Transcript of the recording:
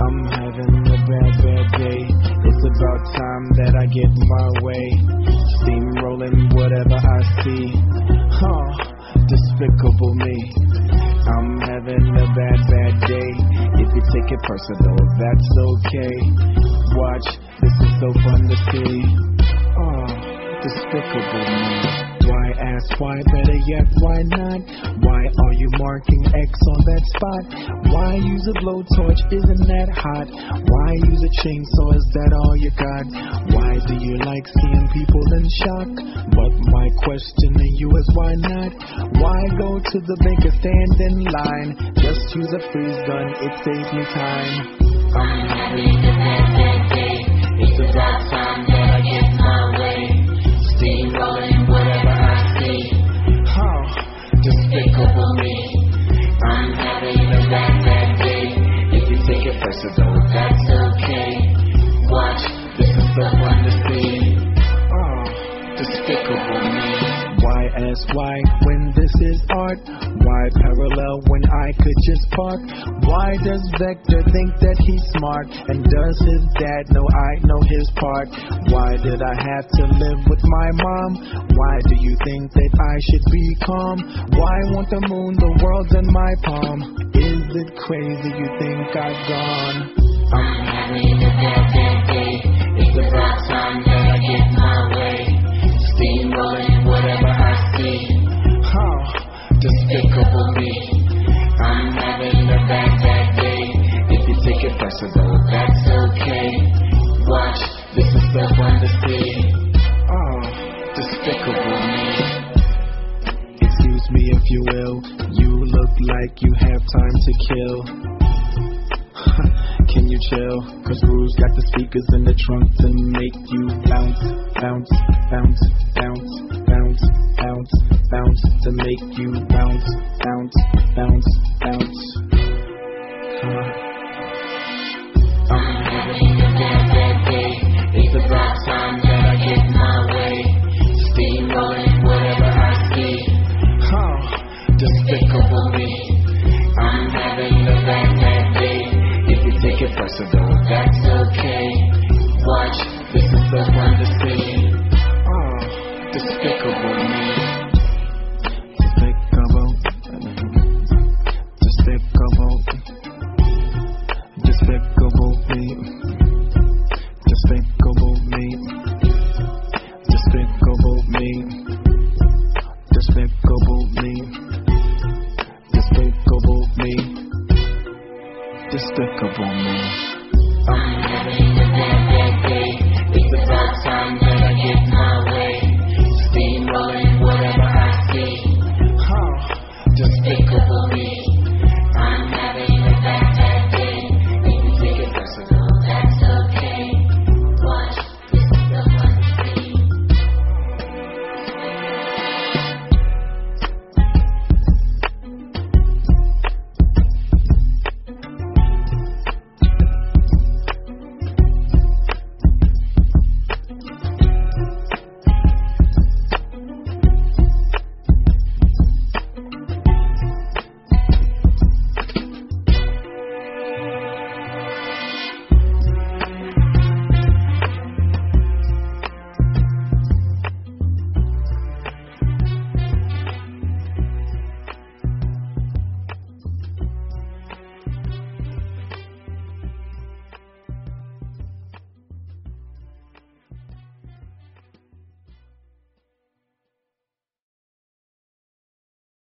I'm having a bad day. It's about time that I get my way. Steamrolling whatever I see. Despicable me. I'm having a bad day. If you take it personal, that's okay. Watch, this is so fun to see. Despicable me. Why ask why? Better yet, why not? Why are you marking X on that spot? Why use a blowtorch? Isn't that hot? Why use a chainsaw? Is that all you got? Why do you like seeing people in shock? But my question to you is why not? Why go to the bank and stand in line? Just use a freeze gun, it saves me time. I'm having a bad day. It's about time that I get my way. Steamrolling whatever I see. Despicable me. I'm having a bad day. If you take it personal, that's okay. Watch, this is so fun to see. Despicable me. Why ask why when this is art? Why parallel when I could just park? Why does Vector think that he's smart? And does his dad know I know his part? Why did I have to live with my mom? Why do you think that I should be calm? Why want the moon, the world's in my palm? Is it crazy you think I've gone? I'm having a bad day. It's about time that I get my way. Steamrolling whatever I see. Despicable me. I'm having a bad day. If you take it personal, that's okay. Watch, this is so fun to see. Despicable me. Excuse me if you will. You look like you have time to kill. Can you chill? Cause Rue's got the speakers in the trunk to make you bounce, bounce, bounce, bounce, bounce, bounce, bounce, to make you bounce, bounce, bounce, bounce. I'm having a bad day. It's about time that I get my way. Steamrolling whatever I see. Despicable me. I'm having a bad day. If you take it personal, that's okay. Watch, this is so fun to see. Despicable me. Despicable. Despicable. Despicable me. Despicable me. Despicable me. Despicable me. Despicable me. Despicable me. I'm having a bad day. It's about time that I get my way. Steamrolling whatever I see. Despicable me. I'm